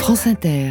France Inter.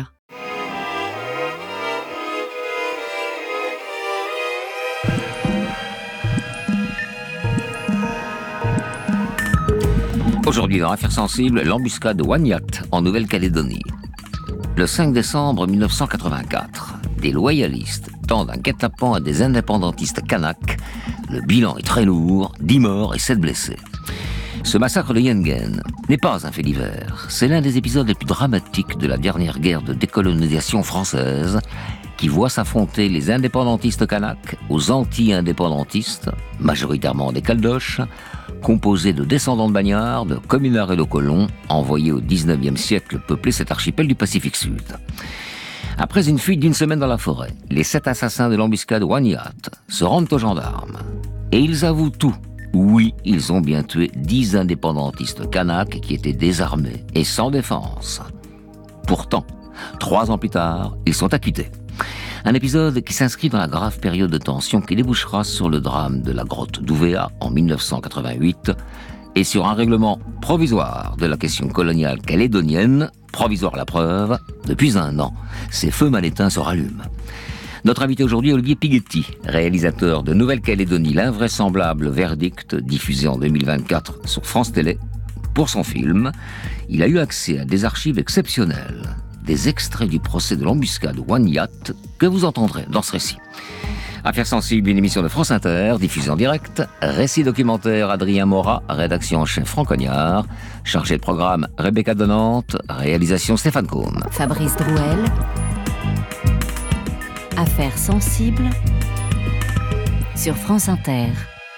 Aujourd'hui, dans Affaires sensibles, l'embuscade de Wanyat en Nouvelle-Calédonie. Le 5 décembre 1984, des loyalistes tendent un guet-apens à des indépendantistes kanaks. Le bilan est très lourd, 10 morts et 7 blessés. Ce massacre de Yengen n'est pas un fait divers. C'est l'un des épisodes les plus dramatiques de la dernière guerre de décolonisation française qui voit s'affronter les indépendantistes kanaks aux anti-indépendantistes, majoritairement des Caldoches, composés de descendants de bagnards, de communards et de colons, envoyés au XIXe siècle peupler cet archipel du Pacifique Sud. Après une fuite d'une semaine dans la forêt, les 7 assassins de l'embuscade Wanyat se rendent aux gendarmes. Et ils avouent tout. Oui, ils ont bien tué 10 indépendantistes kanaks qui étaient désarmés et sans défense. Pourtant, 3 ans plus tard, ils sont acquittés. Un épisode qui s'inscrit dans la grave période de tension qui débouchera sur le drame de la grotte d'Ouvéa en 1988 et sur un règlement provisoire de la question coloniale calédonienne, provisoire la preuve, depuis 1 an, ces feux mal éteints se rallument. Notre invité aujourd'hui est Olivier Pighetti, réalisateur de Nouvelle-Calédonie, l'invraisemblable verdict, diffusé en 2024 sur France Télé. Pour son film, il a eu accès à des archives exceptionnelles, des extraits du procès de l'embuscade Wanyat que vous entendrez dans ce récit. Affaires sensibles, une émission de France Inter, diffusée en direct, récit documentaire Adrien Morat, rédaction en chef Franck Cognard, chargé de programme Rebecca Donante, réalisation Stéphane Combe. Fabrice Drouel. Affaires sensibles sur France Inter.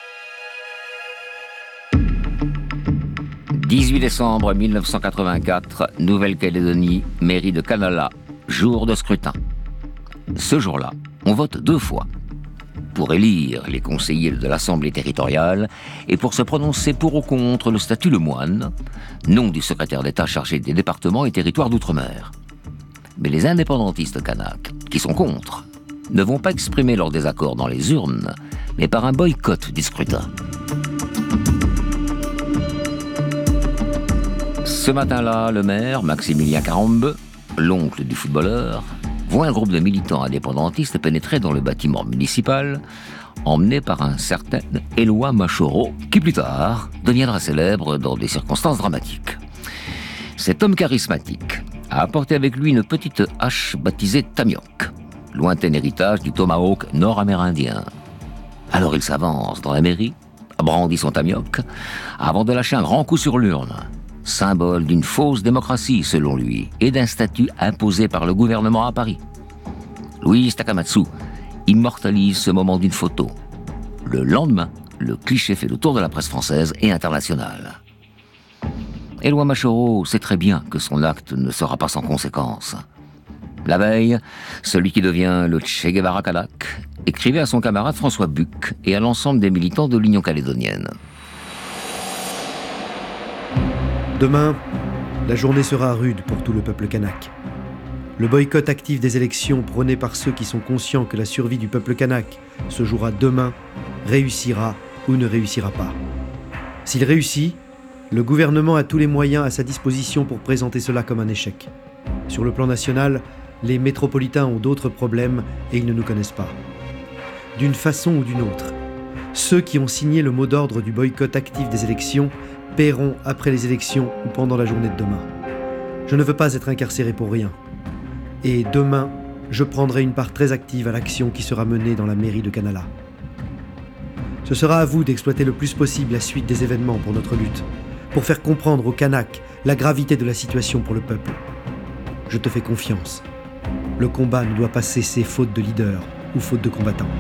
18 décembre 1984, Nouvelle-Calédonie, mairie de Canala, jour de scrutin. Ce jour-là, on vote 2 fois. Pour élire les conseillers de l'Assemblée territoriale et pour se prononcer pour ou contre le statut lemoine, nom du secrétaire d'État chargé des départements et territoires d'outre-mer. Mais les indépendantistes kanaks, qui sont contre, ne vont pas exprimer leur désaccord dans les urnes, mais par un boycott du scrutin. Ce matin-là, le maire, Maximilien Carambeu, l'oncle du footballeur, voit un groupe de militants indépendantistes pénétrer dans le bâtiment municipal, emmené par un certain Éloi Machoro, qui plus tard deviendra célèbre dans des circonstances dramatiques. Cet homme charismatique a apporté avec lui une petite hache baptisée Tamioc, lointain héritage du tomahawk nord-amérindien. Alors il s'avance dans la mairie, brandit son Tamioc, avant de lâcher un grand coup sur l'urne, symbole d'une fausse démocratie selon lui, et d'un statut imposé par le gouvernement à Paris. Louise Takamatsu immortalise ce moment d'une photo. Le lendemain, le cliché fait le tour de la presse française et internationale. Éloi Machoro sait très bien que son acte ne sera pas sans conséquences. La veille, celui qui devient le Che Guevara kanak écrivait à son camarade François Buck et à l'ensemble des militants de l'Union calédonienne. Demain, la journée sera rude pour tout le peuple kanak. Le boycott actif des élections prôné par ceux qui sont conscients que la survie du peuple kanak se jouera demain réussira ou ne réussira pas. S'il réussit, le gouvernement a tous les moyens à sa disposition pour présenter cela comme un échec. Sur le plan national, les métropolitains ont d'autres problèmes et ils ne nous connaissent pas. D'une façon ou d'une autre, ceux qui ont signé le mot d'ordre du boycott actif des élections paieront après les élections ou pendant la journée de demain. Je ne veux pas être incarcéré pour rien. Et demain, je prendrai une part très active à l'action qui sera menée dans la mairie de Canala. Ce sera à vous d'exploiter le plus possible la suite des événements pour notre lutte, pour faire comprendre aux Kanaks la gravité de la situation pour le peuple. Je te fais confiance. Le combat ne doit pas cesser faute de leader ou faute de combattants.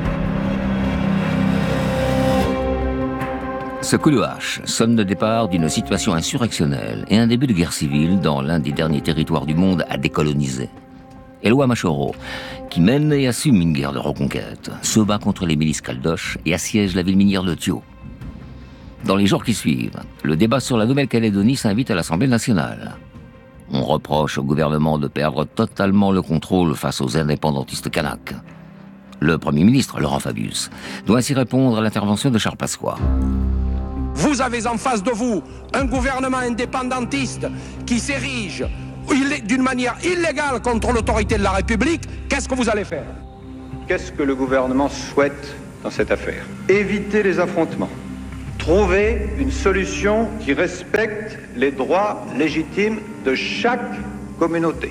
Ce coup de hache sonne le départ d'une situation insurrectionnelle et un début de guerre civile dans l'un des derniers territoires du monde à décoloniser. Éloi Machoro, qui mène et assume une guerre de reconquête, se bat contre les milices caldoches et assiège la ville minière de Thio. Dans les jours qui suivent, le débat sur la Nouvelle-Calédonie s'invite à l'Assemblée nationale. On reproche au gouvernement de perdre totalement le contrôle face aux indépendantistes kanaks. Le Premier ministre, Laurent Fabius, doit ainsi répondre à l'intervention de Charles Pasqua. Vous avez en face de vous un gouvernement indépendantiste qui s'érige d'une manière illégale contre l'autorité de la République, qu'est-ce que vous allez faire? Qu'est-ce que le gouvernement souhaite dans cette affaire? Éviter les affrontements. Trouver une solution qui respecte les droits légitimes de chaque communauté.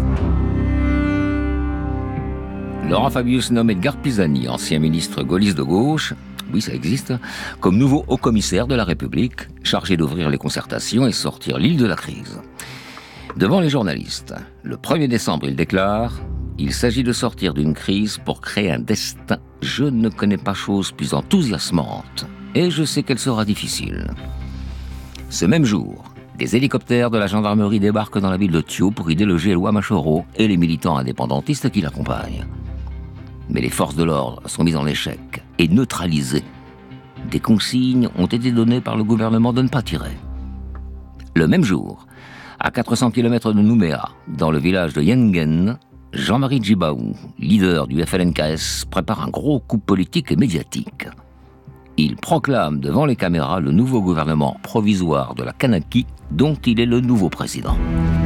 Laurent Fabius nomme Edgar Pisani, ancien ministre gaulliste de gauche, oui ça existe, comme nouveau haut-commissaire de la République, chargé d'ouvrir les concertations et sortir l'île de la crise. Devant les journalistes, le 1er décembre, il déclare « Il s'agit de sortir d'une crise pour créer un destin. Je ne connais pas chose plus enthousiasmante, et je sais qu'elle sera difficile. » Ce même jour, des hélicoptères de la gendarmerie débarquent dans la ville de Thiaux pour y déloger Éloi Machoro et les militants indépendantistes qui l'accompagnent. Mais les forces de l'ordre sont mises en échec et neutralisées. Des consignes ont été données par le gouvernement de ne pas tirer. Le même jour, à 400 km de Nouméa, dans le village de Yengen, Jean-Marie Djibaou, leader du FLNKS, prépare un gros coup politique et médiatique. Il proclame devant les caméras le nouveau gouvernement provisoire de la Kanaki, dont il est le nouveau président.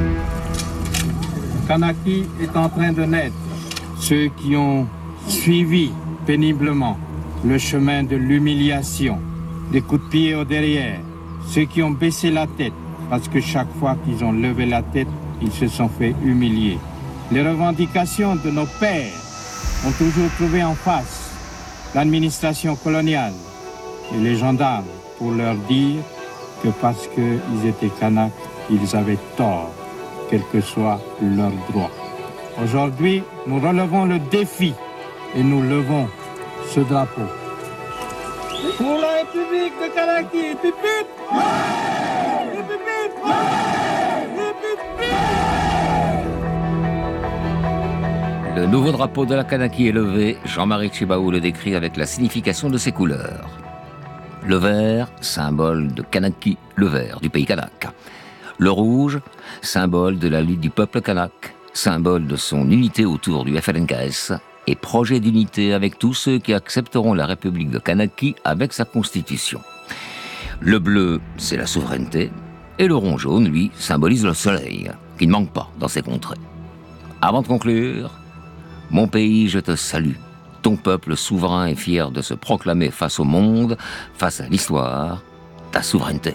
Kanaki est en train de naître. Ceux qui ont suivi péniblement le chemin de l'humiliation, des coups de pied au derrière, ceux qui ont baissé la tête, parce que chaque fois qu'ils ont levé la tête, ils se sont fait humilier. Les revendications de nos pères ont toujours trouvé en face l'administration coloniale et les gendarmes pour leur dire que parce qu'ils étaient Kanaks, ils avaient tort, quel que soit leur droit. Aujourd'hui, nous relevons le défi et nous levons ce drapeau. Pour la République de Kanaki, hip hip hip! Hip hip hip! Hip hip hip! Le nouveau drapeau de la Kanaki est levé. Jean-Marie Tjibaou le décrit avec la signification de ses couleurs. Le vert, symbole de Kanaki, le vert du pays kanak. Le rouge, symbole de la lutte du peuple kanak, symbole de son unité autour du FLNKS et projet d'unité avec tous ceux qui accepteront la République de Kanaki avec sa constitution. Le bleu, c'est la souveraineté, et le rond jaune, lui, symbolise le soleil, qui ne manque pas dans ces contrées. Avant de conclure, mon pays, je te salue. Ton peuple souverain est fier de se proclamer face au monde, face à l'histoire, ta souveraineté.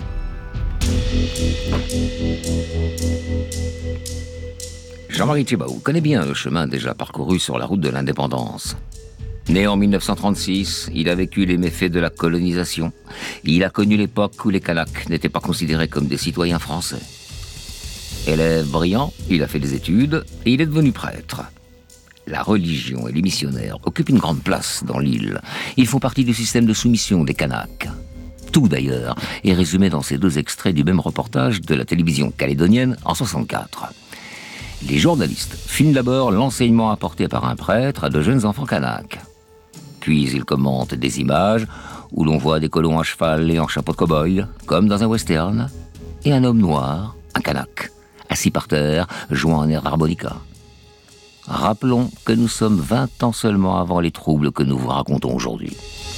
Jean-Marie Tjibaou connaît bien le chemin déjà parcouru sur la route de l'indépendance. Né en 1936, il a vécu les méfaits de la colonisation. Il a connu l'époque où les Kanaks n'étaient pas considérés comme des citoyens français. Élève brillant, il a fait des études et il est devenu prêtre. La religion et les missionnaires occupent une grande place dans l'île. Ils font partie du système de soumission des Kanaks. Tout d'ailleurs est résumé dans ces deux extraits du même reportage de la télévision calédonienne en 1964. Les journalistes filment d'abord l'enseignement apporté par un prêtre à de jeunes enfants kanaks. Puis ils commentent des images où l'on voit des colons à cheval et en chapeau de cow-boy, comme dans un western, et un homme noir, un kanak, assis par terre, jouant un air d'harmonica. Rappelons que nous sommes 20 ans seulement avant les troubles que nous vous racontons aujourd'hui.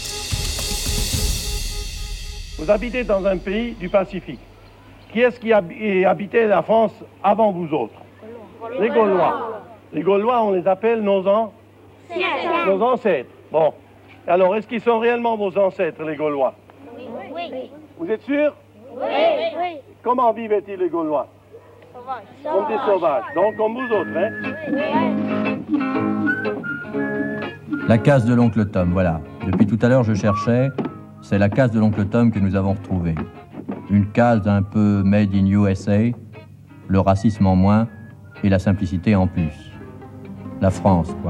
Vous habitez dans un pays du Pacifique. Qui est-ce qui habitait la France avant vous autres? Les Gaulois. Les Gaulois, on les appelle nos ancêtres. Bon. Alors, est-ce qu'ils sont réellement vos ancêtres, les Gaulois? Oui. Vous êtes sûr? Oui. Comment vivaient-ils, les Gaulois? Comme des sauvages. Donc, comme vous autres, hein? La case de l'oncle Tom, voilà. Depuis tout à l'heure, je cherchais. C'est la case de l'oncle Tom que nous avons retrouvée. Une case un peu made in USA, le racisme en moins et la simplicité en plus. La France, quoi.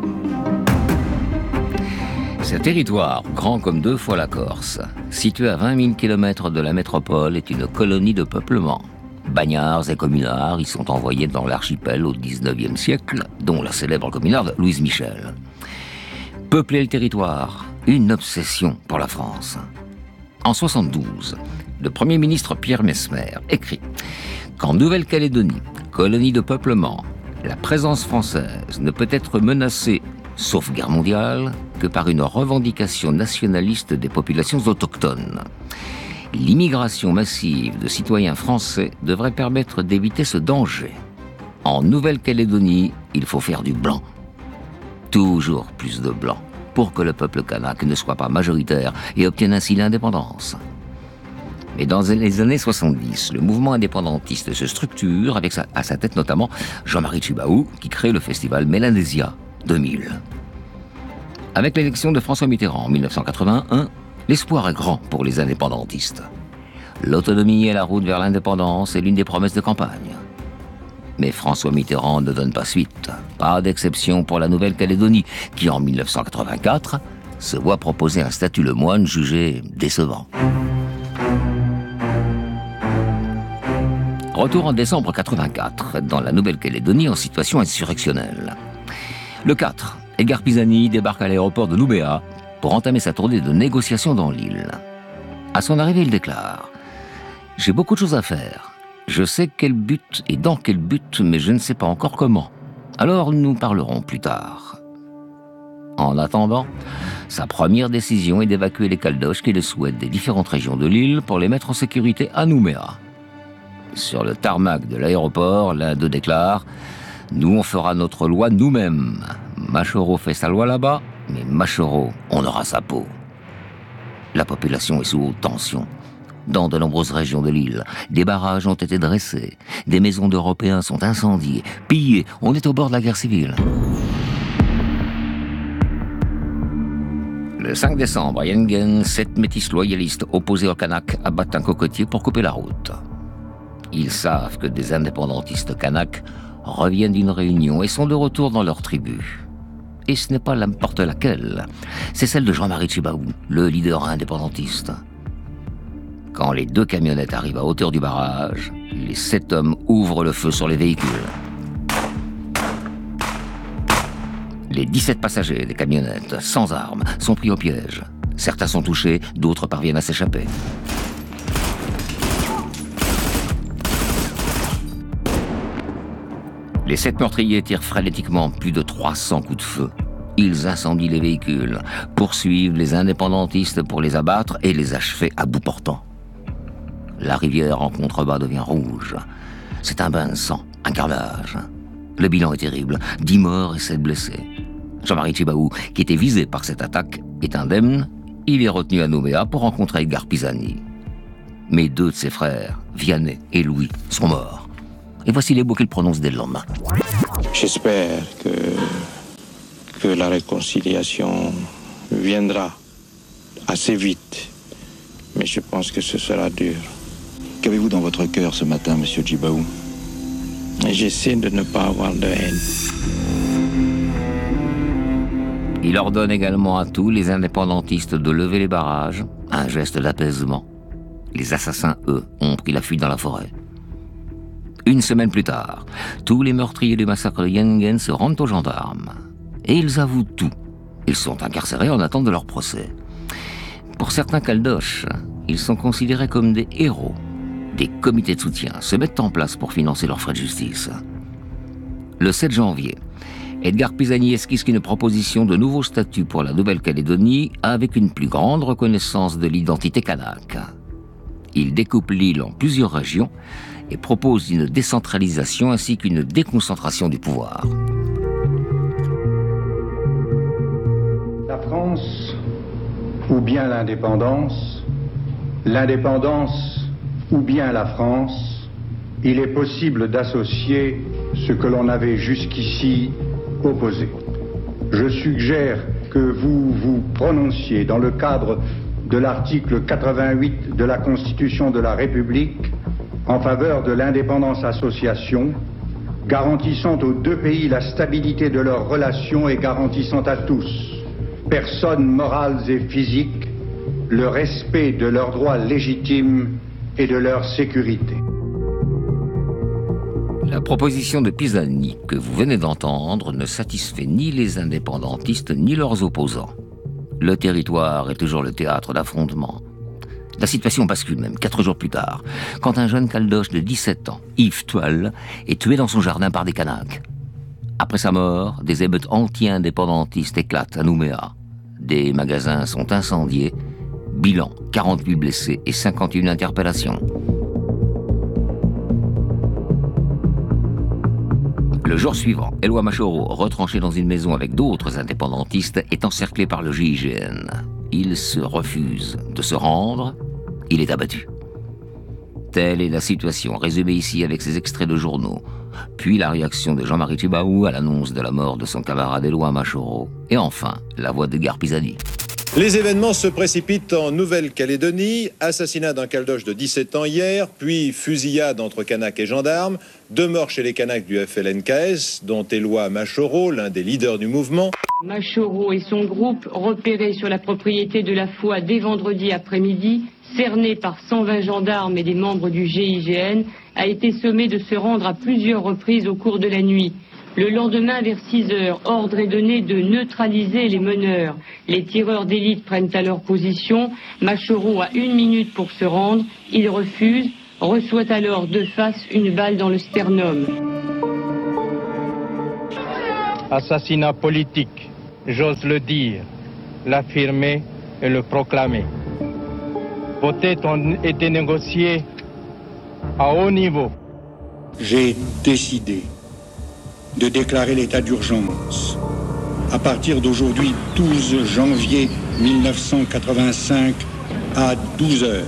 Ce territoire, grand comme 2 fois la Corse, situé à 20 000 km de la métropole, est une colonie de peuplement. Bagnards et communards y sont envoyés dans l'archipel au XIXe siècle, dont la célèbre communarde Louise Michel. Peupler le territoire, une obsession pour la France. En 1972, le Premier ministre Pierre Messmer écrit qu'en Nouvelle-Calédonie, colonie de peuplement, la présence française ne peut être menacée, sauf guerre mondiale, que par une revendication nationaliste des populations autochtones. L'immigration massive de citoyens français devrait permettre d'éviter ce danger. En Nouvelle-Calédonie, il faut faire du blanc. Toujours plus de blanc, pour que le peuple kanak ne soit pas majoritaire et obtienne ainsi l'indépendance. Mais dans les années 70, le mouvement indépendantiste se structure, avec à sa tête notamment Jean-Marie Tjibaou, qui crée le festival Mélanésia 2000. Avec l'élection de François Mitterrand en 1981, l'espoir est grand pour les indépendantistes. L'autonomie et la route vers l'indépendance est l'une des promesses de campagne. Mais François Mitterrand ne donne pas suite. Pas d'exception pour la Nouvelle-Calédonie, qui en 1984 se voit proposer un statut lemoine jugé décevant. Retour en décembre 84, dans la Nouvelle-Calédonie en situation insurrectionnelle. Le 4, Edgar Pisani débarque à l'aéroport de Nouméa pour entamer sa tournée de négociations dans l'île. À son arrivée, il déclare « J'ai beaucoup de choses à faire. Je sais quel but et dans quel but, mais je ne sais pas encore comment. Alors nous parlerons plus tard. » En attendant, sa première décision est d'évacuer les Caldoches qui le souhaitent des différentes régions de l'île pour les mettre en sécurité à Nouméa. Sur le tarmac de l'aéroport, l'un d'eux déclare « Nous, on fera notre loi nous-mêmes. Machoro fait sa loi là-bas, mais Machoro, on aura sa peau. » La population est sous haute tension. Dans de nombreuses régions de l'île, des barrages ont été dressés, des maisons d'Européens sont incendiées, pillées, on est au bord de la guerre civile. Le 5 décembre, à Yengen, 7 métis loyalistes opposés aux Kanaks abattent un cocotier pour couper la route. Ils savent que des indépendantistes kanaks reviennent d'une réunion et sont de retour dans leur tribu. Et ce n'est pas n'importe laquelle, c'est celle de Jean-Marie Tjibaou, le leader indépendantiste. Quand les 2 camionnettes arrivent à hauteur du barrage, les 7 hommes ouvrent le feu sur les véhicules. Les 17 passagers des camionnettes, sans armes, sont pris au piège. Certains sont touchés, d'autres parviennent à s'échapper. Les 7 meurtriers tirent frénétiquement plus de 300 coups de feu. Ils incendient les véhicules, poursuivent les indépendantistes pour les abattre et les achever à bout portant. La rivière en contrebas devient rouge. C'est un bain de sang, un carnage. Le bilan est terrible, 10 morts et 7 blessés. Jean-Marie Tjibaou, qui était visé par cette attaque, est indemne. Il est retenu à Nouméa pour rencontrer Edgar Pisani. Mais 2 de ses frères, Vianney et Louis, sont morts. Et voici les mots qu'il prononce dès le lendemain. J'espère que la réconciliation viendra assez vite, mais je pense que ce sera dur. Qu'avez-vous dans votre cœur ce matin, monsieur Tjibaou? J'essaie de ne pas avoir de haine. Il ordonne également à tous les indépendantistes de lever les barrages, un geste d'apaisement. Les assassins, eux, ont pris la fuite dans la forêt. Une semaine plus tard, tous les meurtriers du massacre de Yengen se rendent aux gendarmes. Et ils avouent tout. Ils sont incarcérés en attente de leur procès. Pour certains Caldoches, ils sont considérés comme des héros. Des comités de soutien se mettent en place pour financer leurs frais de justice. Le 7 janvier, Edgar Pisani esquisse une proposition de nouveau statut pour la Nouvelle-Calédonie avec une plus grande reconnaissance de l'identité kanak. Il découpe l'île en plusieurs régions et propose une décentralisation ainsi qu'une déconcentration du pouvoir. La France ou bien l'indépendance ou bien la France, il est possible d'associer ce que l'on avait jusqu'ici opposé. Je suggère que vous vous prononciez dans le cadre de l'article 88 de la Constitution de la République en faveur de l'indépendance-association, garantissant aux 2 pays la stabilité de leurs relations et garantissant à tous, personnes morales et physiques, le respect de leurs droits légitimes et de leur sécurité. La proposition de Pisani que vous venez d'entendre ne satisfait ni les indépendantistes ni leurs opposants. Le territoire est toujours le théâtre d'affrontements. La situation bascule même 4 jours plus tard, quand un jeune caldoche de 17 ans, Yves Tual, est tué dans son jardin par des Kanaks. Après sa mort, des émeutes anti-indépendantistes éclatent à Nouméa. Des magasins sont incendiés. Bilan, 48 blessés et 51 interpellations. Le jour suivant, Éloi Machoro, retranché dans une maison avec d'autres indépendantistes, est encerclé par le GIGN. Il se refuse de se rendre, il est abattu. Telle est la situation, résumée ici avec ces extraits de journaux. Puis la réaction de Jean-Marie Tjibaou à l'annonce de la mort de son camarade Éloi Machoro. Et enfin, la voix d'Edgar Pisani. Les événements se précipitent en Nouvelle-Calédonie. Assassinat d'un caldoche de 17 ans hier, puis fusillade entre Kanaks et gendarmes. 2 morts chez les Kanaks du FLNKS, dont Éloi Machoro, l'un des leaders du mouvement. Machoro et son groupe, repérés sur la propriété de la Foi dès vendredi après-midi, cerné par 120 gendarmes et des membres du GIGN, a été sommé de se rendre à plusieurs reprises au cours de la nuit. Le lendemain, vers 6 heures, ordre est donné de neutraliser les meneurs. Les tireurs d'élite prennent alors position. Machoro a 1 minute pour se rendre. Il refuse, reçoit alors de face une balle dans le sternum. Assassinat politique, j'ose le dire, l'affirmer et le proclamer. Peut-être ont été négociés à haut niveau. J'ai décidé de déclarer l'état d'urgence à partir d'aujourd'hui, 12 janvier 1985 à 12 heures.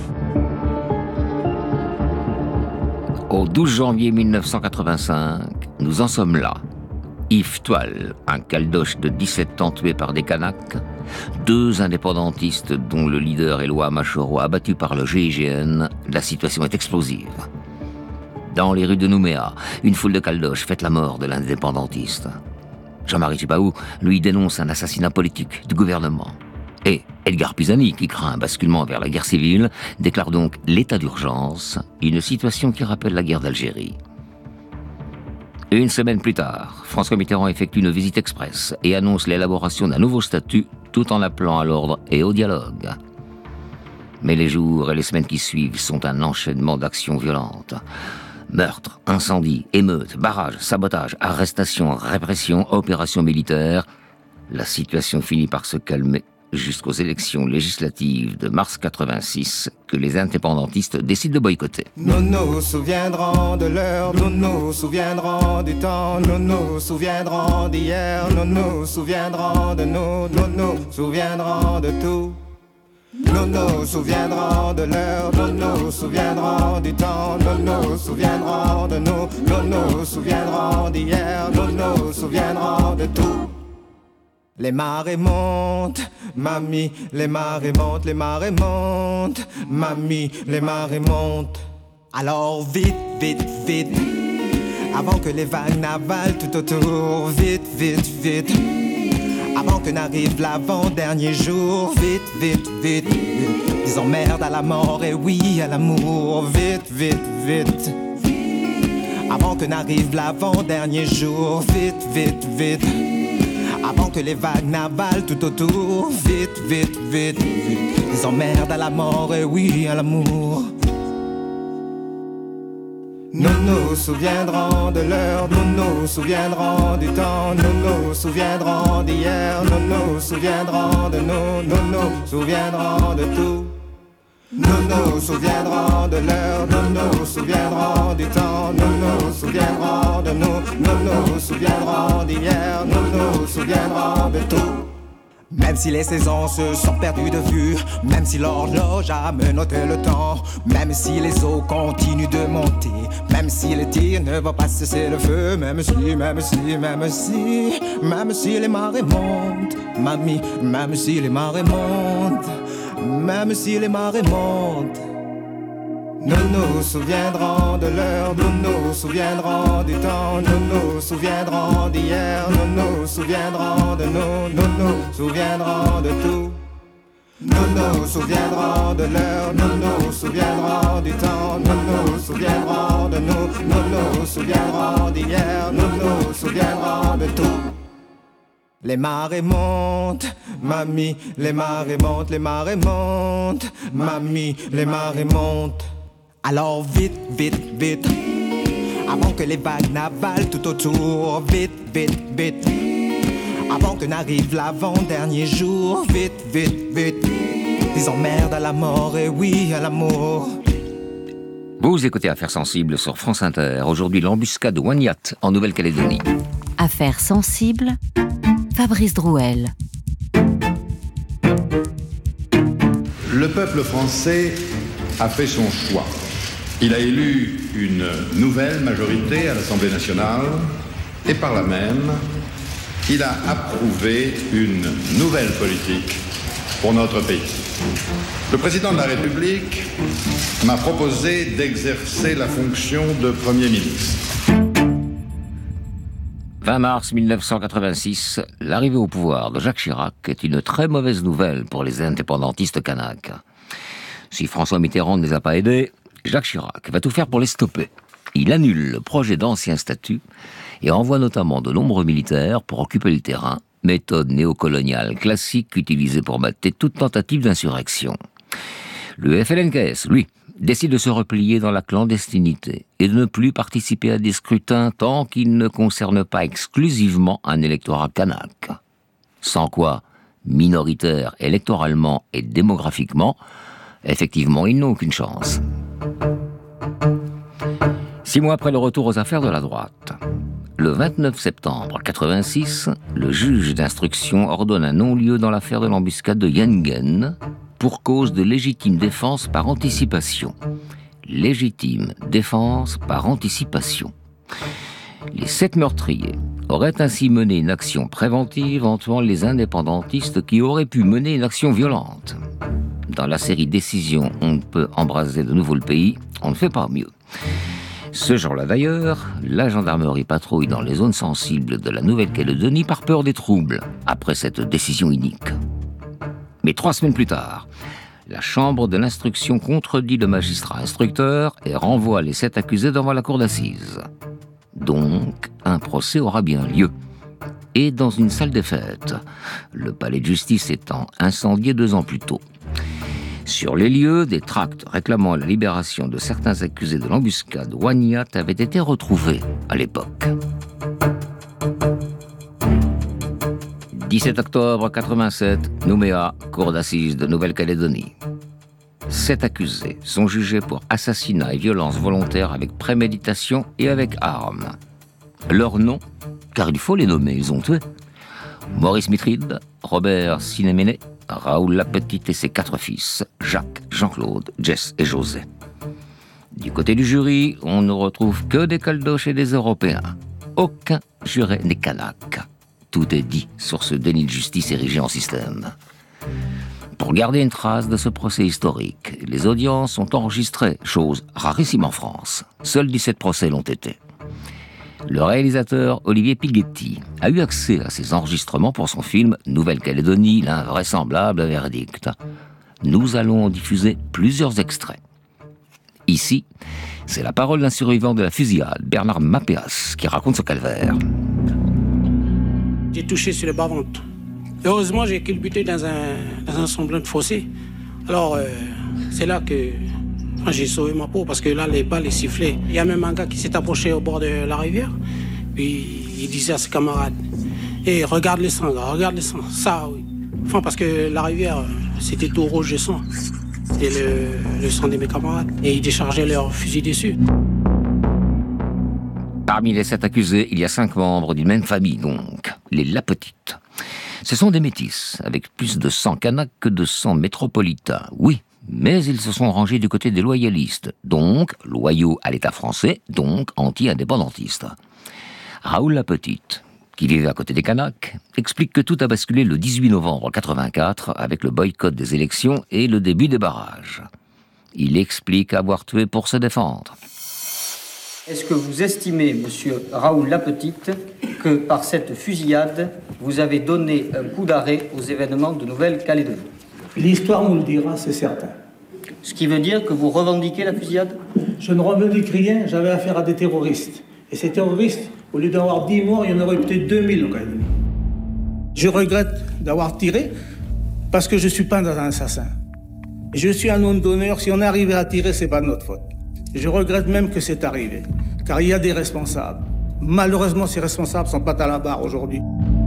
Au 12 janvier 1985, nous en sommes là. Yves Toile, un caldoche de 17 ans tué par des Kanaks, 2 indépendantistes dont le leader Éloi Machoro abattu par le GIGN, la situation est explosive. Dans les rues de Nouméa, une foule de caldoches fête la mort de l'indépendantiste. Jean-Marie Tjibaou, lui, dénonce un assassinat politique du gouvernement. Et Edgar Pisani, qui craint un basculement vers la guerre civile, déclare donc l'état d'urgence, une situation qui rappelle la guerre d'Algérie. 1 semaine plus tard, François Mitterrand effectue une visite express et annonce l'élaboration d'un nouveau statut tout en appelant à l'ordre et au dialogue. Mais les jours et les semaines qui suivent sont un enchaînement d'actions violentes. Meurtres, incendies, émeutes, barrages, sabotages, arrestations, répressions, opérations militaires. La situation finit par se calmer jusqu'aux élections législatives de mars 86 que les indépendantistes décident de boycotter. Nous nous souviendrons de l'heure, nous nous souviendrons du temps, nous nous souviendrons d'hier, nous nous souviendrons de nous souviendrons de tout. Nous nous souviendrons de l'heure, nous nous souviendrons du temps, nous nous souviendrons de nous souviendrons d'hier, nous nous souviendrons de tout. Les marées montent, mamie, les marées montent, les marées montent, mamie, les marées montent. Alors vite, vite, vite, avant que les vagues n'avalent tout autour, vite, vite, vite. Avant que n'arrive l'avant-dernier jour, vite, vite, vite, vite. Disons merde à la mort et oui à l'amour, vite, vite, vite. Avant que n'arrive l'avant-dernier jour, vite, vite, vite. Avant que les vagues n'avalent tout autour, vite, vite, vite, vite. Disons merde à la mort et oui à l'amour. Nous nous souviendrons de l'heure, nous nous souviendrons du temps, nous nous souviendrons d'hier, nous nous souviendrons de nous souviendrons de tout. Nous nous souviendrons de l'heure, nous nous souviendrons du temps, nous nous souviendrons de nous souviendrons d'hier, nous nous souviendrons de tout. Même si les saisons se sont perdues de vue, même si l'horloge a menotté le temps, même si les eaux continuent de monter, même si les tirs ne vont pas cesser le feu, même si les marées montent, mamie, même si les marées montent, même si les marées montent. Nous nous souviendrons de l'heure, nous nous souviendrons du temps, nous nous souviendrons d'hier, nous nous souviendrons de nous souviendrons de tout. Nous nous souviendrons de l'heure, nous nous souviendrons du temps, nous nous souviendrons de nous souviendrons d'hier, nous nous souviendrons de tout. Les marées montent, mamie, les marées montent, les marées montent, mamie, les marées montent. Alors vite, vite, vite, avant que les vagues n'avalent tout autour, vite, vite, vite, avant que n'arrive l'avant-dernier jour, vite, vite, vite, disons merde à la mort et oui à l'amour. Vous écoutez Affaires sensibles sur France Inter. Aujourd'hui, l'embuscade de Wanyat en Nouvelle-Calédonie. Affaires sensibles, Fabrice Drouel. Le peuple français a fait son choix. Il a élu une nouvelle majorité à l'Assemblée nationale et par là même, il a approuvé une nouvelle politique pour notre pays. Le président de la République m'a proposé d'exercer la fonction de Premier ministre. 20 mars 1986, l'arrivée au pouvoir de Jacques Chirac est une très mauvaise nouvelle pour les indépendantistes kanaks. Si François Mitterrand ne les a pas aidés, Jacques Chirac va tout faire pour les stopper. Il annule le projet d'ancien statut et envoie notamment de nombreux militaires pour occuper le terrain, méthode néocoloniale classique utilisée pour mater toute tentative d'insurrection. Le FLNKS, lui, décide de se replier dans la clandestinité et de ne plus participer à des scrutins tant qu'ils ne concernent pas exclusivement un électorat kanak. Sans quoi, minoritaires électoralement et démographiquement, effectivement, ils n'ont aucune chance. 6 mois après le retour aux affaires de la droite, le 29 septembre 86, le juge d'instruction ordonne un non-lieu dans l'affaire de l'embuscade de Yengen pour cause de légitime défense par anticipation. Légitime défense par anticipation. Les 7 meurtriers auraient ainsi mené une action préventive en tuant les indépendantistes qui auraient pu mener une action violente. Dans la série Décision, on ne peut embraser de nouveau le pays, on ne fait pas mieux. Ce jour-là d'ailleurs, la gendarmerie patrouille dans les zones sensibles de la Nouvelle-Calédonie par peur des troubles, après cette décision inique. Mais 3 semaines plus tard, la chambre de l'instruction contredit le magistrat instructeur et renvoie les 7 accusés devant la cour d'assises. Donc, un procès aura bien lieu. Et dans une salle des fêtes, le palais de justice étant incendié 2 ans plus tôt. Sur les lieux, des tracts réclamant la libération de certains accusés de l'embuscade Wanyat avaient été retrouvés à l'époque. 17 octobre 87, Nouméa, cour d'assises de Nouvelle-Calédonie. 7 accusés sont jugés pour assassinat et violence volontaire avec préméditation et avec arme. Leurs noms, car il faut les nommer, ils ont tué. Maurice Mitride, Robert Sinéméné, Raoul Lapetite et ses 4 fils, Jacques, Jean-Claude, Jess et José. Du côté du jury, on ne retrouve que des Caldoches et des Européens. Aucun juré n'est kanak. Tout est dit sur ce déni de justice érigé en système. Pour garder une trace de ce procès historique, les audiences sont enregistrées, chose rarissime en France. Seuls 17 procès l'ont été. Le réalisateur Olivier Pighetti a eu accès à ces enregistrements pour son film Nouvelle-Calédonie, l'invraisemblable verdict. Nous allons en diffuser plusieurs extraits. Ici, c'est la parole d'un survivant de la fusillade, Bernard Mapéas, qui raconte ce calvaire. J'ai touché sur le bas-ventre. Heureusement, j'ai culbuté dans un semblant de fossé. Alors, c'est là que j'ai sauvé ma peau, parce que là, les balles, les sifflaient. Il y a même un gars qui s'est approché au bord de la rivière, puis il disait à ses camarades, « Hey, regarde le sang, gars, regarde le sang. » Ça, oui. Enfin, parce que la rivière, c'était tout rouge de sang. C'était le sang de mes camarades. Et ils déchargeaient leur fusil dessus. Parmi les 7 accusés, il y a 5 membres d'une même famille, donc, les Lapetites. Ce sont des métis, avec plus de sang kanak que de sang métropolitain, oui, mais ils se sont rangés du côté des loyalistes, donc loyaux à l'État français, donc anti-indépendantistes. Raoul Lapetite, qui vivait à côté des Kanaks, explique que tout a basculé le 18 novembre 84 avec le boycott des élections et le début des barrages. Il explique avoir tué pour se défendre. Est-ce que vous estimez, monsieur Raoul Lapetite, que par cette fusillade, vous avez donné un coup d'arrêt aux événements de Nouvelle-Calédonie? L'histoire nous le dira, c'est certain. Ce qui veut dire que vous revendiquez la fusillade? Je ne revendique rien, j'avais affaire à des terroristes. Et ces terroristes, au lieu d'avoir 10 morts, il y en aurait peut-être 2000 en Calédonie. Je regrette d'avoir tiré, parce que je ne suis pas un assassin. Je suis un homme d'honneur, si on est arrivé à tirer, c'est pas de notre faute. Je regrette même que c'est arrivé, car il y a des responsables. Malheureusement, ces responsables ne sont pas à la barre aujourd'hui.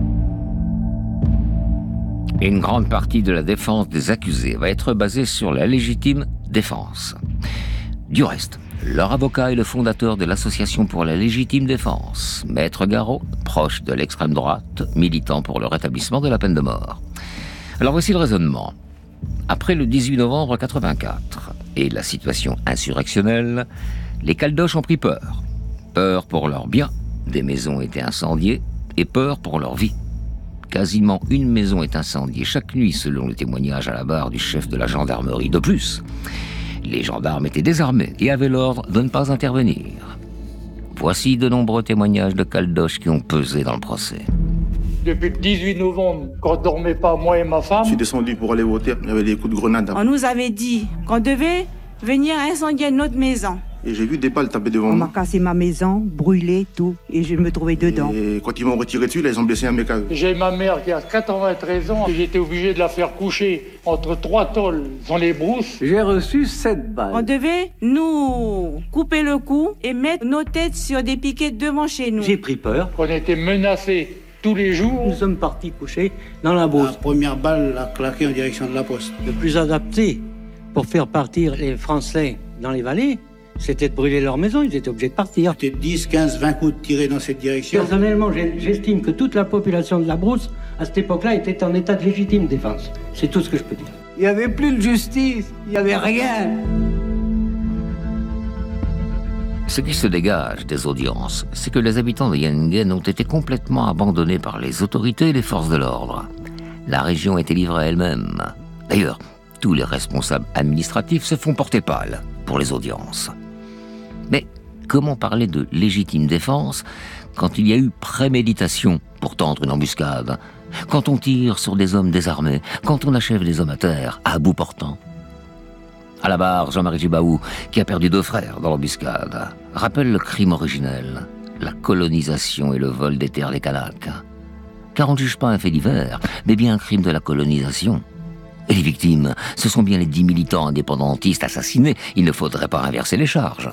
Une grande partie de la défense des accusés va être basée sur la légitime défense. Du reste, Leur avocat est le fondateur de l'Association pour la légitime défense, Maître Garot, proche de l'extrême droite, militant pour le rétablissement de la peine de mort. Alors voici le raisonnement. Après le 18 novembre 1984 et la situation insurrectionnelle, les Caldoches ont pris peur. Peur pour leurs biens, des maisons étaient incendiées, et peur pour leur vie. Quasiment une maison est incendiée chaque nuit selon le témoignage à la barre du chef de la gendarmerie. De plus, les gendarmes étaient désarmés et avaient l'ordre de ne pas intervenir. Voici de nombreux témoignages de Caldoches qui ont pesé dans le procès. Depuis le 18 novembre, quand on dormait pas, moi et ma femme... Je suis descendu pour aller voter, il y avait des coups de grenade. On nous avait dit qu'on devait venir incendier notre maison. Et j'ai vu des balles taper devant moi. moi. On m'a cassé ma maison, brûlé, tout, et je me trouvais dedans. Et quand ils m'ont retiré dessus, là, ils ont blessé un mec à eux. J'ai ma mère qui a 93 ans, et j'étais obligé de la faire coucher entre 3 tôles dans les brousses. J'ai reçu 7 balles. On devait nous couper le cou et mettre nos têtes sur des piquets devant chez nous. J'ai pris peur. On était menacés tous les jours. Nous sommes partis coucher dans la brousse. La première balle a claqué en direction de la poste. Le plus adapté pour faire partir les Français dans les vallées, c'était de brûler leur maison, ils étaient obligés de partir. C'était 10, 15, 20 coups de tirés dans cette direction. Personnellement, j'estime que toute la population de la brousse, à cette époque-là, était en état de légitime défense. C'est tout ce que je peux dire. Il n'y avait plus de justice, il n'y avait rien. Ce qui se dégage des audiences, c'est que les habitants de Yengen ont été complètement abandonnés par les autorités et les forces de l'ordre. La région était livrée à elle-même. D'ailleurs, tous les responsables administratifs se font porter pâle pour les audiences. Mais comment parler de légitime défense quand il y a eu préméditation pour tendre une embuscade, quand on tire sur des hommes désarmés, quand on achève des hommes à terre, à bout portant? À la barre, Jean-Marie Djibaou, qui a perdu 2 frères dans l'embuscade, rappelle le crime originel, la colonisation et le vol des terres des Kanaks. Car on ne juge pas un fait divers, mais bien un crime de la colonisation. Et les victimes, ce sont bien les 10 militants indépendantistes assassinés. Il ne faudrait pas inverser les charges.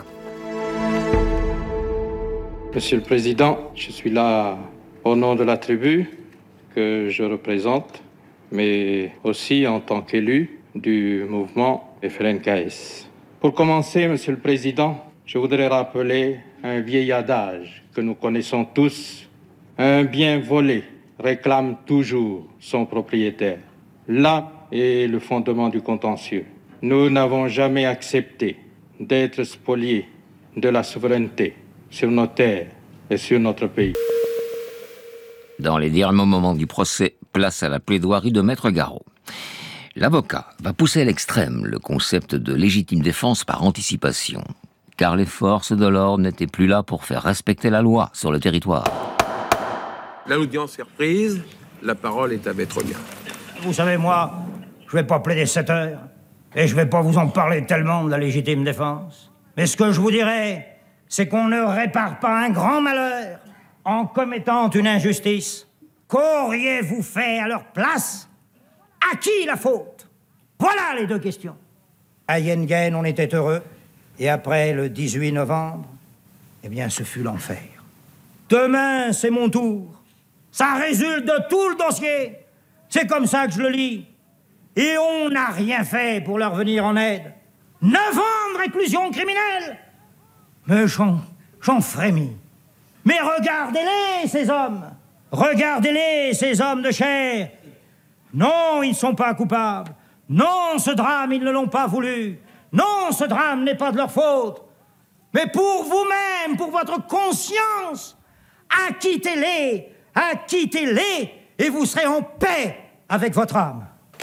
Monsieur le Président, je suis là au nom de la tribu que je représente, mais aussi en tant qu'élu du mouvement FLNKS. Pour commencer, Monsieur le Président, je voudrais rappeler un vieil adage que nous connaissons tous. Un bien volé réclame toujours son propriétaire. Là est le fondement du contentieux. Nous n'avons jamais accepté d'être spoliés de la souveraineté sur nos terres et sur notre pays. Dans les derniers moments du procès, place à la plaidoirie de Maître Garot. L'avocat va pousser à l'extrême le concept de légitime défense par anticipation, car les forces de l'ordre n'étaient plus là pour faire respecter la loi sur le territoire. L'audience est reprise, la parole est à Maître Garot. Vous savez, moi, je vais pas plaider 7 heures, et je vais pas vous en parler tellement de la légitime défense. Mais ce que je vous dirais, c'est qu'on ne répare pas un grand malheur en commettant une injustice. Qu'auriez-vous fait à leur place? À qui la faute? Voilà les 2 questions. À Yengen, on était heureux, et après le 18 novembre, eh bien, ce fut l'enfer. Demain, c'est mon tour. Ça résulte de tout le dossier. C'est comme ça que je le lis. Et on n'a rien fait pour leur venir en aide. 9 ans de réclusion criminelle. Mais j'en frémis. Mais regardez-les, ces hommes. Regardez-les, ces hommes de chair. Non, ils ne sont pas coupables. Non, ce drame, ils ne l'ont pas voulu. Non, ce drame n'est pas de leur faute. Mais pour vous-même, pour votre conscience, acquittez-les, acquittez-les, et vous serez en paix avec votre âme.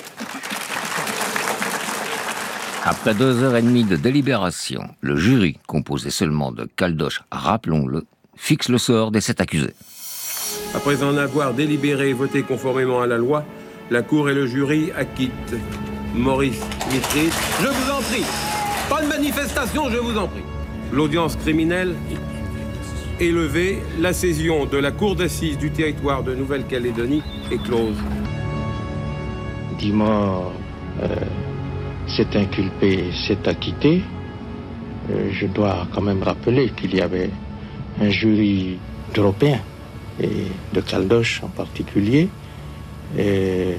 Après 2h30 de délibération, le jury, composé seulement de Caldoches, rappelons-le, fixe le sort des 7 accusés. Après en avoir délibéré et voté conformément à la loi, la Cour et le jury acquittent Maurice Mitry. Je vous en prie, pas de manifestation, je vous en prie. L'audience criminelle est levée. La session de la Cour d'assises du territoire de Nouvelle-Calédonie est close. Dimor s'est inculpé, s'est acquitté. Je dois quand même rappeler qu'il y avait un jury d'Européens et de Caldoches en particulier, et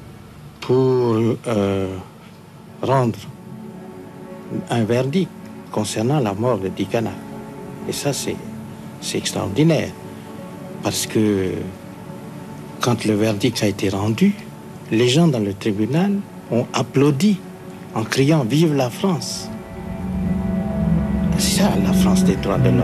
pour rendre un verdict concernant la mort de Dikana. Et ça, c'est extraordinaire. Parce que quand le verdict a été rendu, les gens dans le tribunal ont applaudi en criant « Vive la France !» C'est ça, la France des droits de l'homme.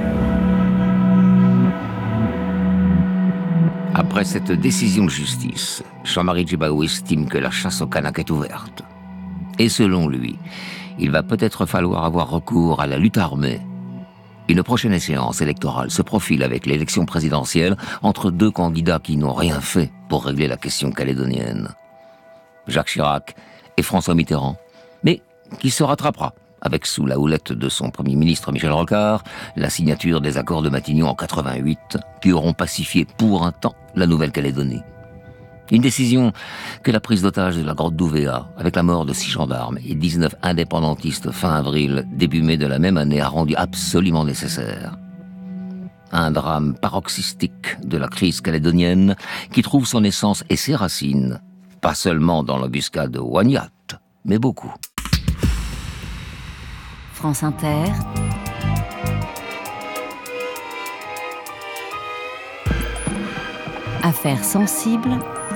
Après cette décision de justice, Jean-Marie Djibaou estime que la chasse aux Kanaks est ouverte. Et selon lui, il va peut-être falloir avoir recours à la lutte armée. Une prochaine échéance électorale se profile avec l'élection présidentielle entre deux candidats qui n'ont rien fait pour régler la question calédonienne. Jacques Chirac et François Mitterrand, mais qui se rattrapera avec, sous la houlette de son Premier ministre Michel Rocard, la signature des accords de Matignon en 88, qui auront pacifié pour un temps la Nouvelle-Calédonie. Une décision que la prise d'otage de la grotte d'Ouvéa, avec la mort de 6 gendarmes et 19 indépendantistes fin avril, début mai de la même année, a rendu absolument nécessaire. Un drame paroxystique de la crise calédonienne qui trouve son essence et ses racines, pas seulement dans l'embuscade de Wanyat, mais beaucoup. France Inter. Affaires sensibles.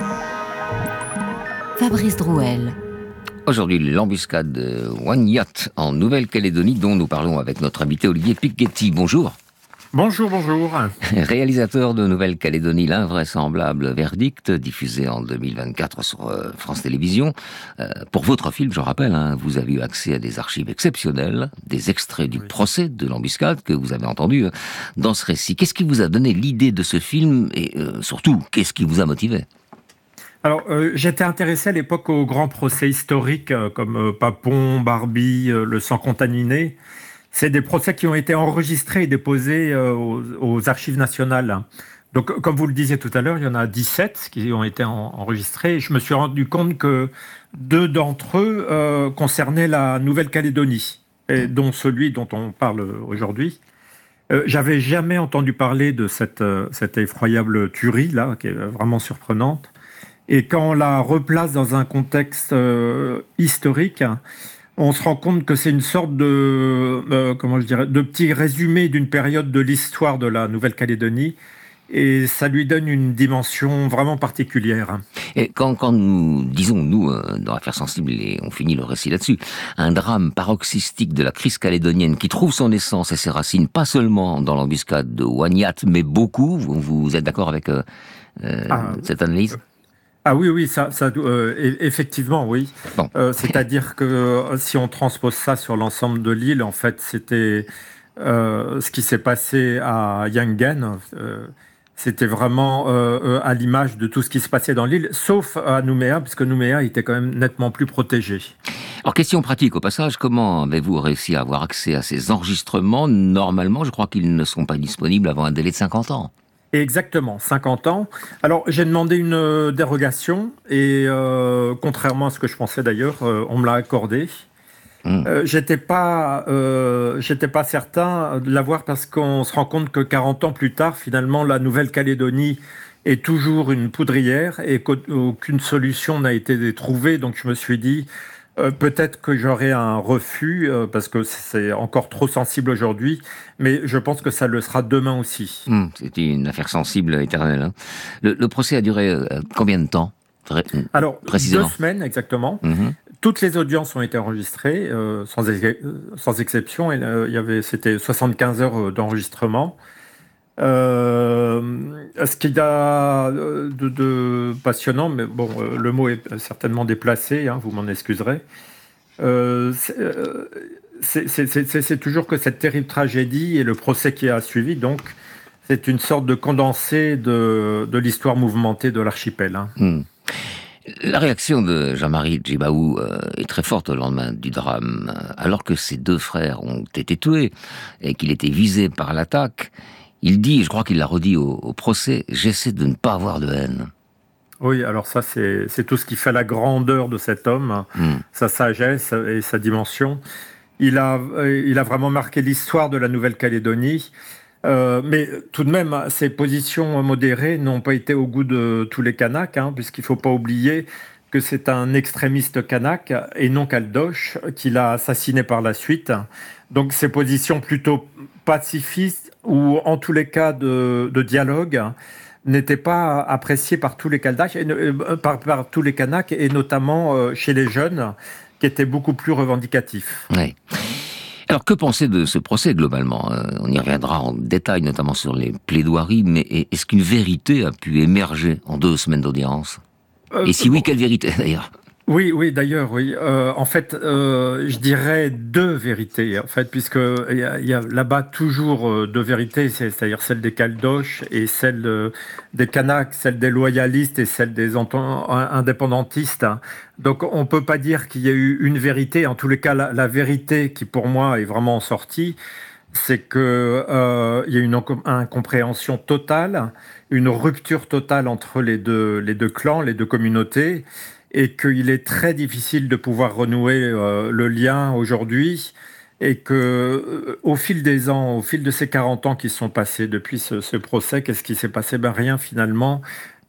Fabrice Drouel. Aujourd'hui, l'embuscade de Wanyat en Nouvelle-Calédonie, dont nous parlons avec notre invité Olivier Piketty. Bonjour. Bonjour, bonjour. Réalisateur de Nouvelle-Calédonie, l'invraisemblable verdict, diffusé en 2024 sur France Télévisions. Pour votre film, je rappelle, vous avez eu accès à des archives exceptionnelles, des extraits du procès de l'embuscade que vous avez entendu dans ce récit. Qu'est-ce qui vous a donné l'idée de ce film et surtout, qu'est-ce qui vous a motivé ? Alors, j'étais intéressé à l'époque aux grands procès historiques comme Papon, Barbie, Le sang contaminé. C'est des procès qui ont été enregistrés et déposés aux archives nationales. Donc, comme vous le disiez tout à l'heure, il y en a 17 qui ont été enregistrés. Et je me suis rendu compte que 2 d'entre eux concernaient la Nouvelle-Calédonie, et dont celui dont on parle aujourd'hui. J'avais jamais entendu parler de cette effroyable tuerie, là, qui est vraiment surprenante. Et quand on la replace dans un contexte historique, on se rend compte que c'est une sorte de petit résumé d'une période de l'histoire de la Nouvelle-Calédonie, et ça lui donne une dimension vraiment particulière. Et quand nous disons, nous, dans Affaires sensibles, et on finit le récit là-dessus, un drame paroxystique de la crise calédonienne qui trouve son essence et ses racines, pas seulement dans l'embuscade de Wanyat, mais beaucoup, vous êtes d'accord avec cette analyse ? Ah oui, effectivement, oui. Bon. C'est-à-dire que si on transpose ça sur l'ensemble de l'île, en fait, c'était ce qui s'est passé à Yangen. C'était vraiment à l'image de tout ce qui se passait dans l'île, sauf à Nouméa, puisque Nouméa était quand même nettement plus protégé. Alors, question pratique au passage, comment avez-vous réussi à avoir accès à ces enregistrements ? Normalement, je crois qu'ils ne sont pas disponibles avant un délai de 50 ans. Exactement, 50 ans. Alors, j'ai demandé une dérogation et contrairement à ce que je pensais d'ailleurs, on me l'a accordé. J'étais pas certain de l'avoir parce qu'on se rend compte que 40 ans plus tard, finalement, la Nouvelle-Calédonie est toujours une poudrière et qu'aucune solution n'a été trouvée. Donc, je me suis dit, peut-être que j'aurai un refus parce que c'est encore trop sensible aujourd'hui, mais je pense que ça le sera demain aussi. C'était une affaire sensible éternelle. Le procès a duré combien de temps Alors, précisément 2 semaines exactement. Toutes les audiences ont été enregistrées, sans exception. C'était 75 heures d'enregistrement. Ce qu'il y a de passionnant, mais bon, le mot est certainement déplacé, vous m'en excuserez. C'est toujours que cette terrible tragédie et le procès qui a suivi, donc, c'est une sorte de condensé de l'histoire mouvementée de l'archipel. La réaction de Jean-Marie Djibaou est très forte au lendemain du drame. Alors que ses 2 frères ont été tués et qu'il était visé par l'attaque, il dit, je crois qu'il l'a redit au procès, « J'essaie de ne pas avoir de haine ». Oui, alors ça, c'est tout ce qui fait la grandeur de cet homme, sa sagesse et sa dimension. Il a vraiment marqué l'histoire de la Nouvelle-Calédonie. Mais tout de même, ses positions modérées n'ont pas été au goût de tous les Kanaks, puisqu'il ne faut pas oublier que c'est un extrémiste kanak et non caldoche qui l'a assassiné par la suite. Donc ces positions plutôt pacifistes ou en tous les cas de dialogue n'étaient pas appréciées par tous les Kaldaches, par tous les Kanaks et notamment chez les jeunes qui étaient beaucoup plus revendicatifs. Oui. Alors, que penser de ce procès, globalement ? On y reviendra en détail, notamment sur les plaidoiries, mais est-ce qu'une vérité a pu émerger en 2 semaines d'audience ? Et si oui, quelle vérité, d'ailleurs ? Oui, d'ailleurs, oui. En fait, je dirais 2 vérités, en fait, puisque il y a là-bas toujours 2 vérités, c'est-à-dire celle des Kaldoches et celle des Kanaks, celle des loyalistes et celle des indépendantistes. Donc, on peut pas dire qu'il y a eu une vérité. En tous les cas, la vérité qui, pour moi, est vraiment sortie, c'est que il y a une incompréhension totale, une rupture totale entre les deux clans, les 2 communautés, et qu'il est très difficile de pouvoir renouer le lien aujourd'hui, et que au fil des ans, au fil de ces 40 ans qui sont passés depuis ce procès, qu'est-ce qui s'est passé ? Rien finalement.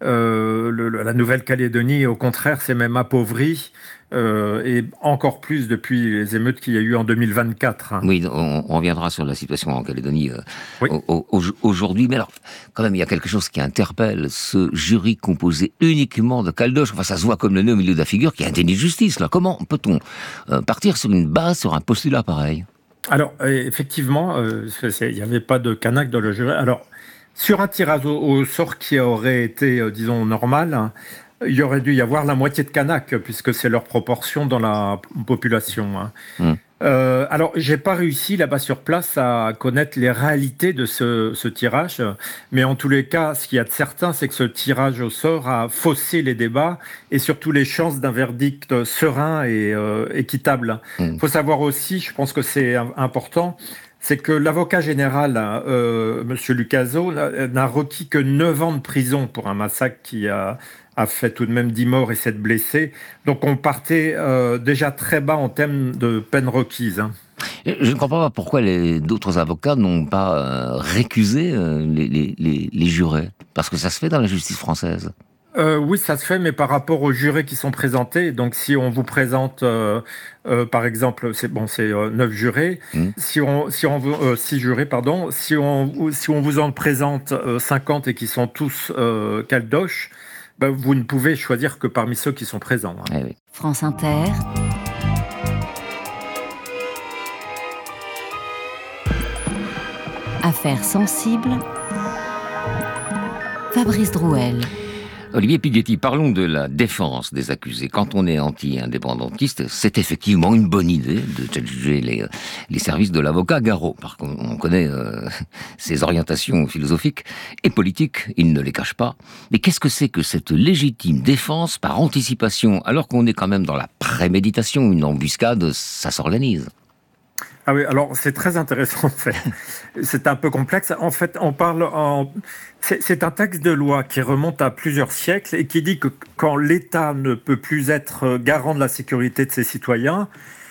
La Nouvelle-Calédonie, au contraire, s'est même appauvrie, et encore plus depuis les émeutes qu'il y a eu en 2024. Oui, on reviendra sur la situation en Calédonie aujourd'hui. Mais alors, quand même, il y a quelque chose qui interpelle ce jury composé uniquement de Kaldoches. Enfin, ça se voit comme le nez au milieu de la figure, qui est un déni de justice, là. Comment peut-on partir sur une base, sur un postulat pareil ? Alors, effectivement, il n'y avait pas de Kanak dans le jury. Alors, sur un tirage au sort qui aurait été, disons, normal, il y aurait dû y avoir la moitié de Kanaks, puisque c'est leur proportion dans la population. Alors, j'ai pas réussi là-bas sur place à connaître les réalités de ce tirage, mais en tous les cas, ce qu'il y a de certain, c'est que ce tirage au sort a faussé les débats et surtout les chances d'un verdict serein et équitable. Il faut savoir aussi, je pense que c'est important, c'est que l'avocat général, Monsieur Lucaso, n'a requis que 9 ans de prison pour un massacre qui a fait tout de même 10 morts et 7 blessés. Donc on partait déjà très bas en termes de peine requise. Je ne comprends pas pourquoi d'autres avocats n'ont pas récusé les jurés. Parce que ça se fait dans la justice française. Oui, ça se fait, mais par rapport aux jurés qui sont présentés. Donc, si on vous présente, par exemple, c'est 9 jurés. Si on 6 jurés, pardon. Si on vous en présente 50 et qui sont tous Kaldoches, vous ne pouvez choisir que parmi ceux qui sont présents. Oui. France Inter. Affaires sensibles. Fabrice Drouel. Olivier Piguetti, parlons de la défense des accusés. Quand on est anti-indépendantiste, c'est effectivement une bonne idée de challenger les services de l'avocat Garot. Parce qu'on connaît ses orientations philosophiques et politiques, il ne les cache pas. Mais qu'est-ce que c'est que cette légitime défense par anticipation, alors qu'on est quand même dans la préméditation, une embuscade, ça s'organise? Ah oui, alors c'est très intéressant en fait. C'est un peu complexe. En fait, c'est un texte de loi qui remonte à plusieurs siècles et qui dit que quand l'État ne peut plus être garant de la sécurité de ses citoyens,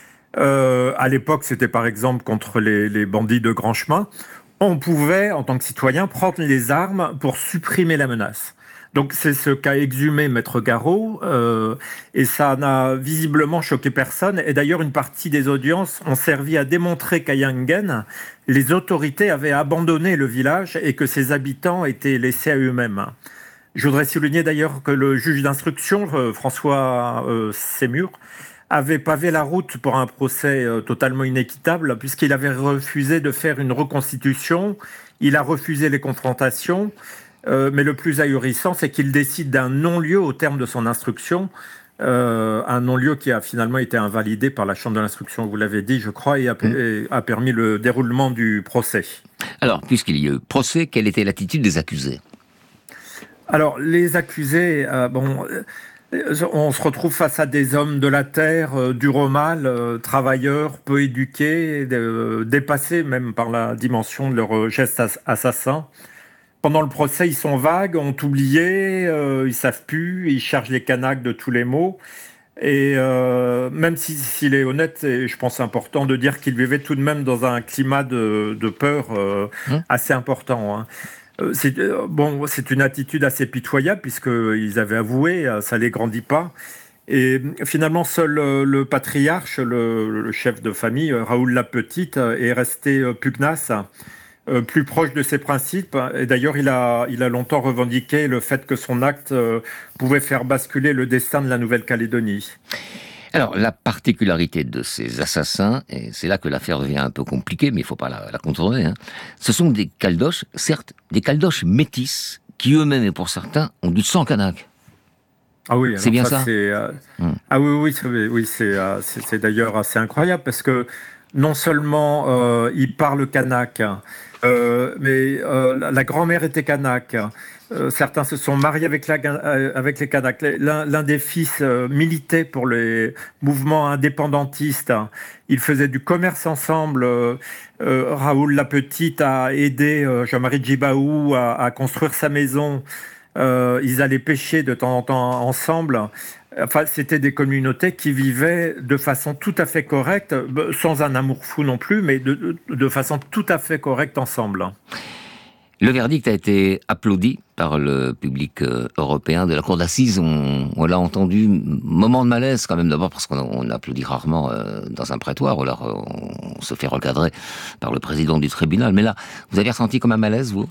à l'époque c'était par exemple contre les bandits de grand chemin, on pouvait en tant que citoyen prendre les armes pour supprimer la menace. Donc c'est ce qu'a exhumé Maître Garot, et ça n'a visiblement choqué personne. Et d'ailleurs, une partie des audiences ont servi à démontrer qu'à Yanghen, les autorités avaient abandonné le village et que ses habitants étaient laissés à eux-mêmes. Je voudrais souligner d'ailleurs que le juge d'instruction, François Sémur, avait pavé la route pour un procès totalement inéquitable, puisqu'il avait refusé de faire une reconstitution, il a refusé les confrontations. Mais le plus ahurissant, c'est qu'il décide d'un non-lieu au terme de son instruction, un non-lieu qui a finalement été invalidé par la Chambre de l'instruction, vous l'avez dit, je crois, et a permis le déroulement du procès. Alors, puisqu'il y a eu procès, quelle était l'attitude des accusés ? Alors, les accusés, on se retrouve face à des hommes de la terre, dur au mal, travailleurs, peu éduqués, dépassés même par la dimension de leurs gestes assassins. Pendant le procès, ils sont vagues, ont oublié, ils savent plus, ils chargent les Kanaks de tous les maux. Et même s'il est honnête, et je pense important de dire qu'il vivait tout de même dans un climat de peur assez important. C'est une attitude assez pitoyable, puisqu'ils avaient avoué, ça les grandit pas. Et finalement, seul le patriarche, le chef de famille, Raoul Lapetite, est resté pugnace, plus proche de ses principes. Et d'ailleurs, il a longtemps revendiqué le fait que son acte pouvait faire basculer le destin de la Nouvelle-Calédonie. Alors, la particularité de ces assassins, et c'est là que l'affaire devient un peu compliquée, mais il ne faut pas la contourner, hein, ce sont des Caldoches, certes, des Caldoches métis, qui eux-mêmes, et pour certains, ont du sang kanak. Ah oui, c'est bien ça. Ah oui, c'est d'ailleurs assez incroyable parce que non seulement ils parlent kanak, mais la grand-mère était kanak. Certains se sont mariés avec les Kanaks. L'un des fils militait pour les mouvements indépendantistes. Ils faisaient du commerce ensemble. Raoul Lapetite a aidé Jean-Marie Djibaou à construire sa maison. Ils allaient pêcher de temps en temps ensemble. Enfin, c'était des communautés qui vivaient de façon tout à fait correcte, sans un amour fou non plus, mais de façon tout à fait correcte ensemble. Le verdict a été applaudi par le public européen de la cour d'assises. On l'a entendu, moment de malaise quand même, d'abord parce qu'on applaudit rarement dans un prétoire, ou alors on se fait recadrer par le président du tribunal. Mais là, vous avez ressenti comme un malaise, vous ?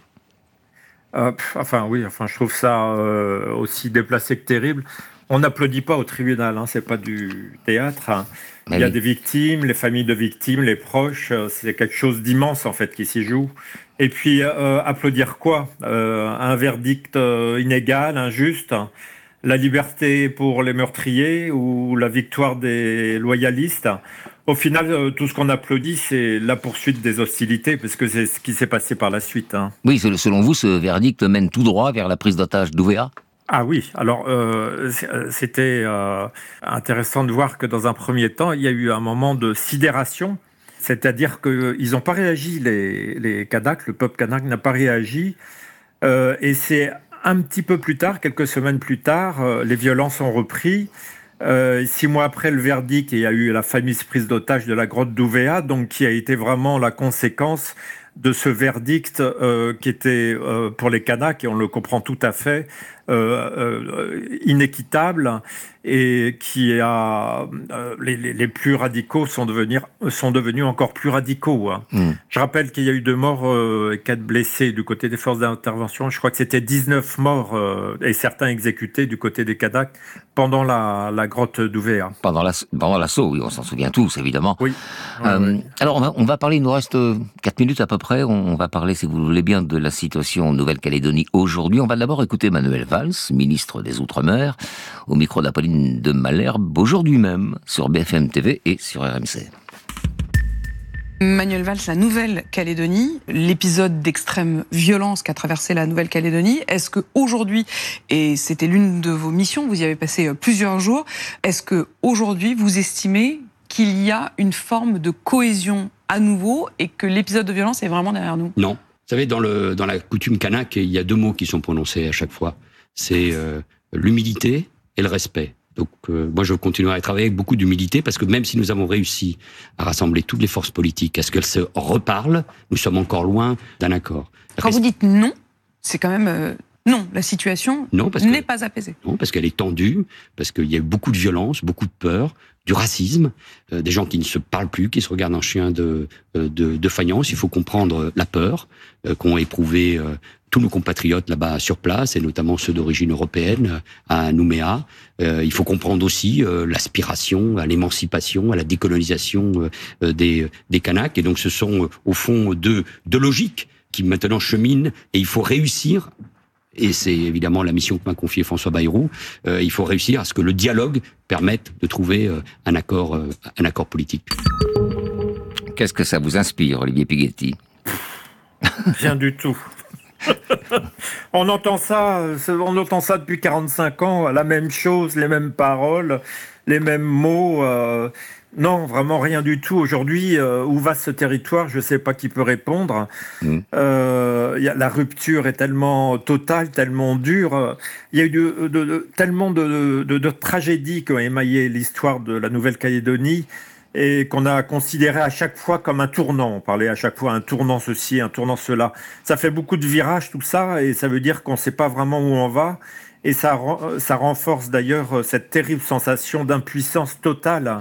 Je trouve ça aussi déplacé que terrible. On n'applaudit pas au tribunal, c'est pas du théâtre. Il y a des victimes, les familles de victimes, les proches, c'est quelque chose d'immense en fait qui s'y joue. Et puis applaudir quoi ? Un verdict inégal, injuste, la liberté pour les meurtriers ou la victoire des loyalistes. Au final, tout ce qu'on applaudit, c'est la poursuite des hostilités, parce que c'est ce qui s'est passé par la suite. Oui, selon vous, ce verdict mène tout droit vers la prise d'otage d'Ouvéa ? Ah oui, alors c'était intéressant de voir que dans un premier temps, il y a eu un moment de sidération, c'est-à-dire qu'ils n'ont pas réagi, les Kanaks, le peuple kanak n'a pas réagi, et c'est un petit peu plus tard, quelques semaines plus tard, les violences ont repris. 6 mois après le verdict, il y a eu la fameuse prise d'otage de la grotte d'Ouvéa, donc qui a été vraiment la conséquence de ce verdict qui était pour les Kanaks, et on le comprend tout à fait, inéquitable, et qui a les plus radicaux sont devenus encore plus radicaux. Je rappelle qu'il y a eu 2 morts et 4 blessés du côté des forces d'intervention. Je crois que c'était 19 morts et certains exécutés du côté des Kanaks pendant la grotte d'Ouvéa. Pendant l'assaut, oui, on s'en souvient tous, évidemment. Oui. Alors, on va parler, il nous reste 4 minutes à peu près, on va parler, si vous le voulez bien, de la situation en Nouvelle-Calédonie aujourd'hui. On va d'abord écouter Manuel Valls, ministre des Outre-mer, au micro d'Apolline de Malherbe, aujourd'hui même, sur BFM TV et sur RMC. Manuel Valls, la Nouvelle-Calédonie, l'épisode d'extrême violence qu'a traversé la Nouvelle-Calédonie, est-ce qu'aujourd'hui, et c'était l'une de vos missions, vous y avez passé plusieurs jours, est-ce qu'aujourd'hui vous estimez qu'il y a une forme de cohésion à nouveau et que l'épisode de violence est vraiment derrière nous ? Non. Vous savez, dans la coutume kanak, il y a 2 mots qui sont prononcés à chaque fois. C'est l'humilité et le respect. Donc moi, je continuerai à travailler avec beaucoup d'humilité parce que même si nous avons réussi à rassembler toutes les forces politiques, à ce qu'elles se reparlent, nous sommes encore loin d'un accord. Quand vous dites non, c'est quand même... Non, la situation n'est pas apaisée. Non, parce qu'elle est tendue, parce qu'il y a eu beaucoup de violence, beaucoup de peur, du racisme, des gens qui ne se parlent plus, qui se regardent en chien de faïence. Il faut comprendre la peur qu'ont éprouvé tous nos compatriotes là-bas sur place, et notamment ceux d'origine européenne à Nouméa. Il faut comprendre aussi l'aspiration à l'émancipation, à la décolonisation des Kanaks. Et donc ce sont au fond deux logiques qui maintenant cheminent, et il faut réussir. Et c'est évidemment la mission que m'a confiée François Bayrou. Il faut réussir à ce que le dialogue permette de trouver un accord politique. Qu'est-ce que ça vous inspire, Olivier Pighetti ? Rien du tout. On entend ça depuis 45 ans, la même chose, les mêmes paroles, les mêmes mots. Non, vraiment rien du tout. Aujourd'hui, où va ce territoire ? Je ne sais pas qui peut répondre. La rupture est tellement totale, tellement dure. Il y a eu tellement de tragédies qui ont émaillé l'histoire de la Nouvelle-Calédonie. et qu'on a considéré à chaque fois comme un tournant. On parlait à chaque fois un tournant ceci, un tournant cela. Ça fait beaucoup de virages tout ça, et ça veut dire qu'on ne sait pas vraiment où on va. Et ça renforce d'ailleurs cette terrible sensation d'impuissance totale.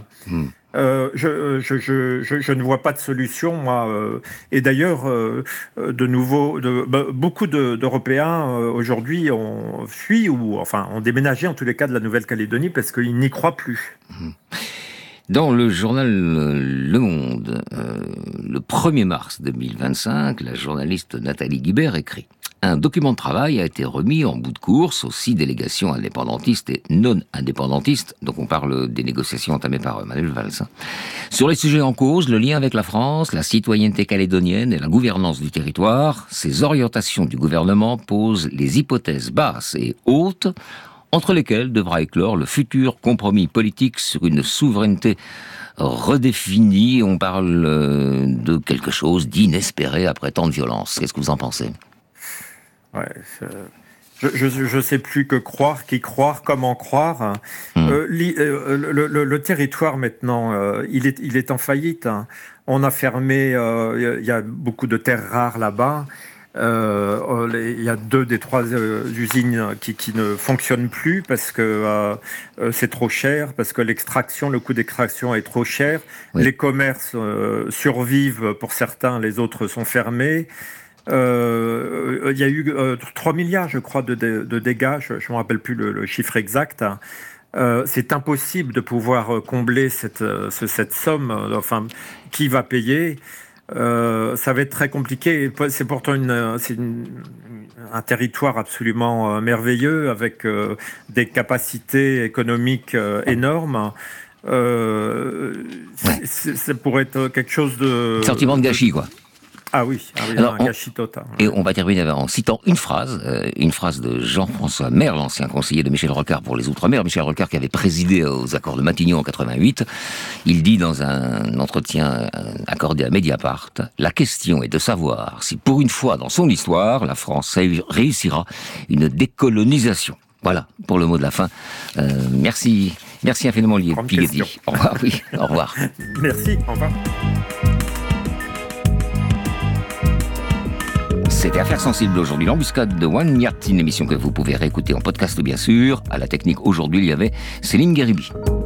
Je ne vois pas de solution, moi. Et d'ailleurs, beaucoup d'Européens aujourd'hui ont fui ou enfin ont déménagé en tous les cas de la Nouvelle-Calédonie parce qu'ils n'y croient plus. Dans le journal Le Monde, le 1er mars 2025, la journaliste Nathalie Guibert écrit: un document de travail a été remis en bout de course aux 6 délégations indépendantistes et non indépendantistes, donc on parle des négociations entamées par Manuel Valls, sur les sujets en cause, le lien avec la France, la citoyenneté calédonienne et la gouvernance du territoire. Ces orientations du gouvernement posent les hypothèses basses et hautes entre lesquelles devra éclore le futur compromis politique sur une souveraineté redéfinie. On parle de quelque chose d'inespéré après tant de violence. Qu'est-ce que vous en pensez ? Ouais, je sais plus que croire, qui croire, comment croire. Le territoire maintenant, il est en faillite. On a fermé, il y a beaucoup de terres rares là-bas. Il y a 2 des 3 usines qui ne fonctionnent plus parce que c'est trop cher, parce que le coût d'extraction est trop cher. Oui. Les commerces survivent pour certains, les autres sont fermés. Il y a eu 3 milliards, je crois, de dégâts. Je ne me rappelle plus le chiffre exact. C'est impossible de pouvoir combler cette somme. Enfin, qui va payer ? Ça va être très compliqué. C'est pourtant un territoire absolument merveilleux avec des capacités économiques énormes. Ça pourrait être quelque chose de... Sentiment de gâchis, quoi. Ah oui, alors, un gâchis total. Et on va terminer en citant une phrase de Jean-François Merle, l'ancien conseiller de Michel Rocard pour les Outre-mer. Michel Rocard qui avait présidé aux accords de Matignon en 88. Il dit dans un entretien accordé à Mediapart: la question est de savoir si pour une fois dans son histoire, la France réussira une décolonisation. Voilà, pour le mot de la fin. Merci infiniment, Olivier Pighetti. Au revoir, oui, au revoir. Merci, au revoir. C'était Affaires sensibles aujourd'hui, l'embuscade de Wanyat, une émission que vous pouvez réécouter en podcast bien sûr. À la technique aujourd'hui, il y avait Céline Guéribi.